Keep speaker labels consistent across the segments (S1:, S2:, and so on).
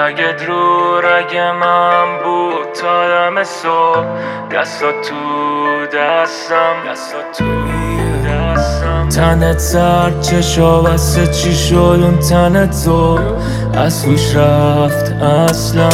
S1: رگت رو رگ من بود تا دم صبح. دستا تو دستم تنت سرد چشا بسته چی شد اون تنت تو از توش رفت اصلا.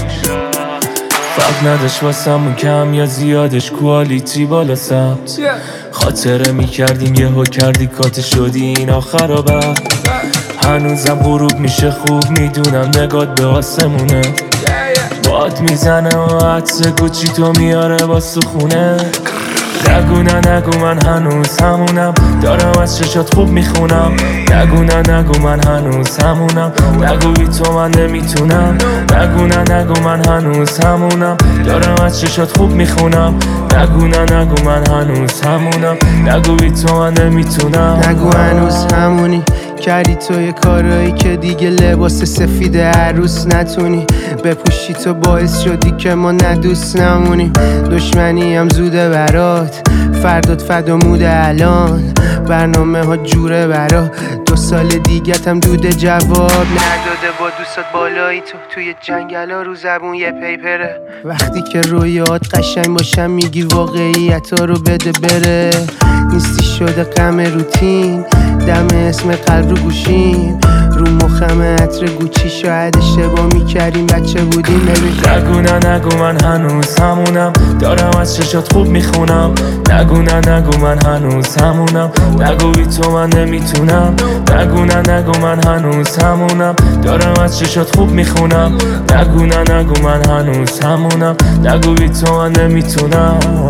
S1: فرق نداشت واسمون کم یا زیادش کوالیتی بالا ثبت. خاطره میکردیم یهو کردی کات شدی این آخر هنوزم غروب میشه خوب میدونم نگات به آسمونه. باد میزنه و عطس گوچی تو میاره با سخونه. نگو من هنوز همونم دارم از چشات خوب میخونم. نگو من هنوز همونم نگو بی تو من نمیتونم. نگو من هنوز همونم دارم از چشات خوب میخونم. نگو من هنوز همونم نگو بی تو من نمیتونم.
S2: نگو هنوز همونی کردی تو یه کارایی که دیگه لباس سفید عروس نتونی بپوشی. تو باعث شدی که ما ندوست نمونیم. دشمنی هم زوده برات فردات فدا موده الان. برنامه ها جوره برا 2 سال دیگت هم دوده جواب نداده. با دوستات بالایی تو توی جنگل ها رو زبون یه پیپره. وقتی که رویات قشنگ باشم میگی واقعیت ها رو بده بره. نیستی شده غم روتین دم اسم قلب رو گوشیم. رو مخم عطر گوچی شاید اشتباه میکردیم بچه بودیم.
S1: نگو من هنوز همونم دارم از چشات خوب میخونم. نگو من هنوز همونم نگو بی تو من نمیتونم. نگو من هنوز همونم دارم از چشات خوب میخونم. نگو من هنوز همونم نگو بی تو من نمیتونم.